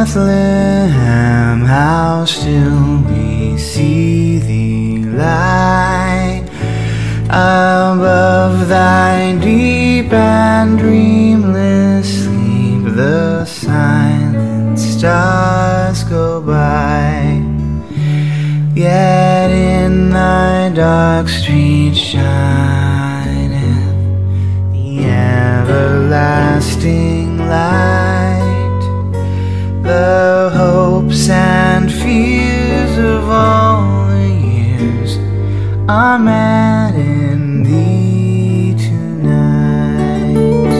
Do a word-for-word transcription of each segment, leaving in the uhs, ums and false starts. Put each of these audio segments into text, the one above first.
Bethlehem, how still we see thee lie above thy deep and dreamless sleep. The silent stars go by, yet in thy dark street shineth the everlasting light. The hopes and fears of all the years are met in thee tonight.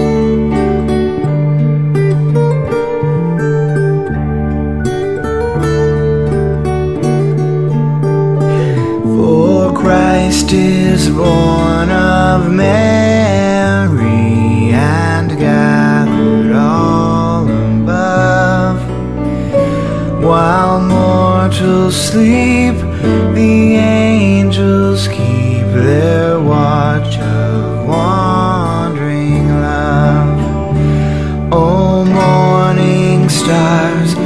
For Christ is born of Mary and gathered all above. While mortals sleep, the angels keep their watch of wandering love. O morning stars,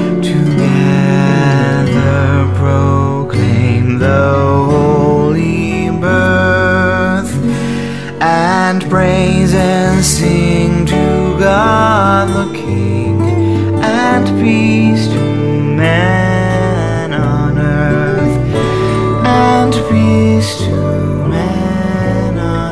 together proclaim the holy birth, and praise and sing to God the King, and peace to man on earth, and peace to man on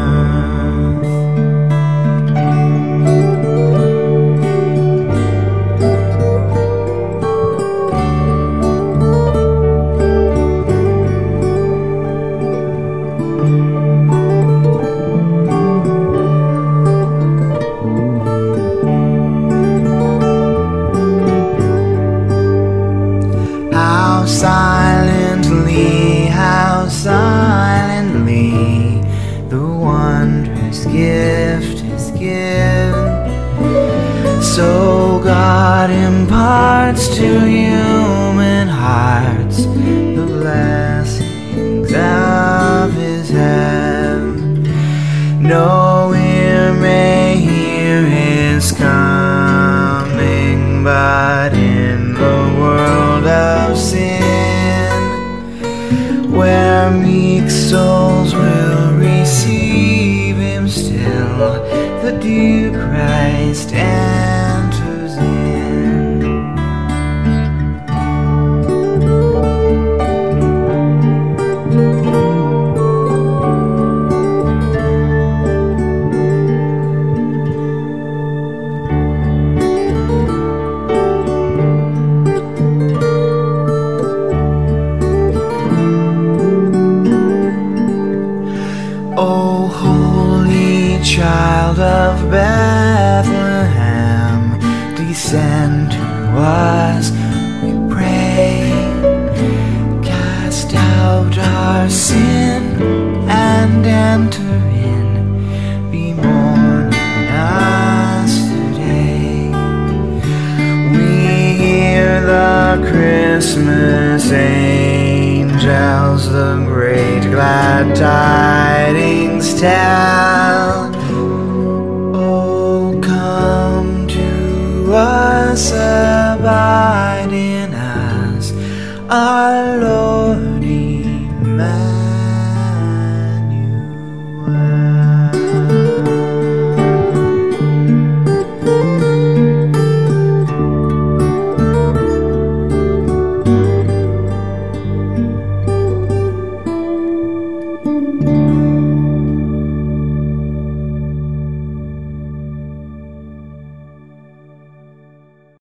How silently, how silently the wondrous gift is given. So God imparts to human hearts the blessings of his heaven. No ear may hear his coming, but in the world of sin, where meek souls will receive him still, the dear Christ enters in. O holy child of Bethlehem, descend to us, we pray. Cast out our sin and enter in, be born in us today. We hear the Christmas angels the great glad tidings tell. Oh, come to us, abide in us, our Lord